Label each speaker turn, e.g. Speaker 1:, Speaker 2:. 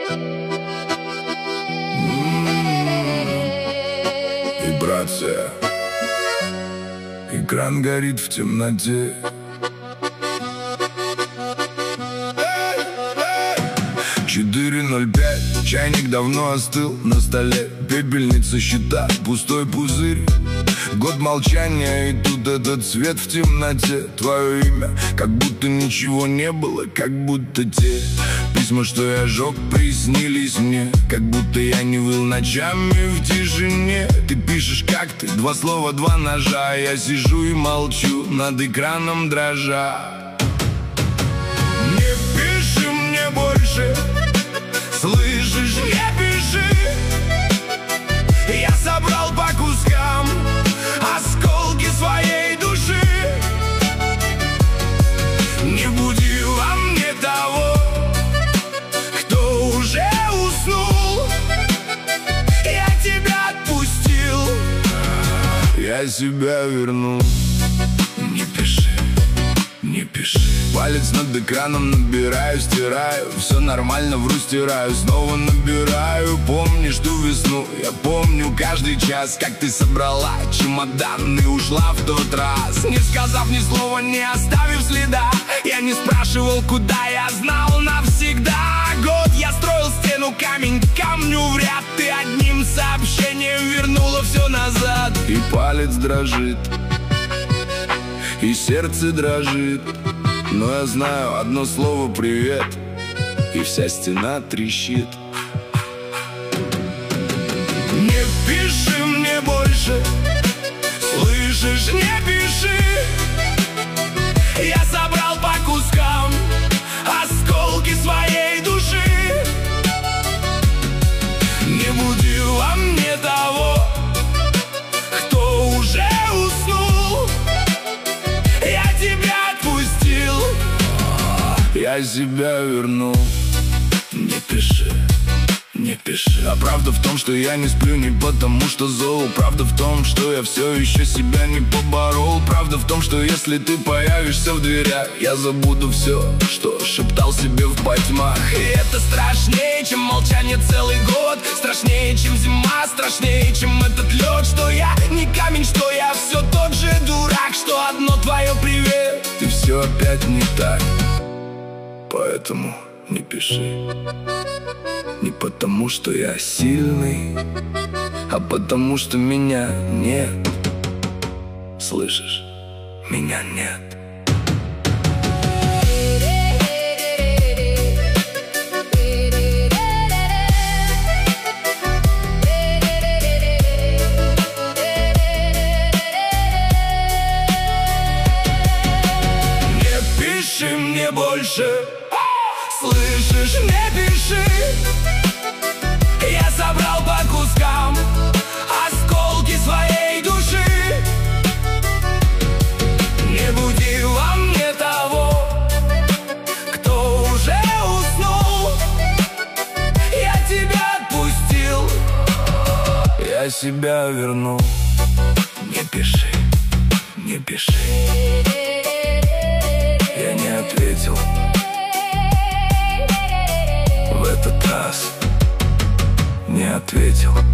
Speaker 1: Вибрация. Экран горит в темноте. 4:05, чайник давно остыл на столе. Пепельница, счета, пустой пузырь. Год молчания, и тут этот свет в темноте. Твое имя, как будто ничего не было, как будто те письма, что я жег, приснились мне. Как будто я не выл ночами в тишине. Ты пишешь, как ты, 2 слова, 2 ножа. Я сижу и молчу, над экраном дрожа. Не пиши мне больше, слышишь, не пиши. Я собрал по кускам осколки своей души. Не буди во мне того, кто уже уснул. Я тебя отпустил, я себя вернул. Не пиши, не пиши. Палец над экраном набираю, стираю. Все нормально, вру, стираю, снова набираю. Помнишь ту весну? Я помню каждый час, как ты собрала чемодан и ушла в тот раз, не сказав ни слова, не оставив следа. Я не спрашивал, куда, я знал навсегда. Год я строил стену, камень к камню в ряд. Ты одним сообщением вернула все назад. И палец дрожит, и сердце дрожит. Но я знаю одно слово «привет», и вся стена трещит. Не пиши мне больше, слышишь, не пиши. Я собрал по кускам осколки своей души. Не буди во мне того, кто уже уснул. Я тебя отпустил, я себя вернул. Не пиши, не пиши. А правда в том, что я не сплю не потому что зол. Правда в том, что я все еще себя не поборол. Правда в том, что если ты появишься в дверях, я забуду все, что шептал себе в потьмах. И это страшнее, чем молчание целый год. Страшнее, чем зима, страшнее, чем этот лед. Что я не камень, что я все тот же дурак. Что одно твое привет, и все опять не так. Поэтому не пиши. Не потому, что я сильный, а потому, что меня нет. Слышишь? Меня нет. Не пиши мне больше, слышишь, не пиши. Я собрал по кускам осколки своей души. Не буди во мне того, кто уже уснул. Я тебя отпустил, я себя вернул. Не пиши, не пиши. Я не ответил в этот раз, не ответил.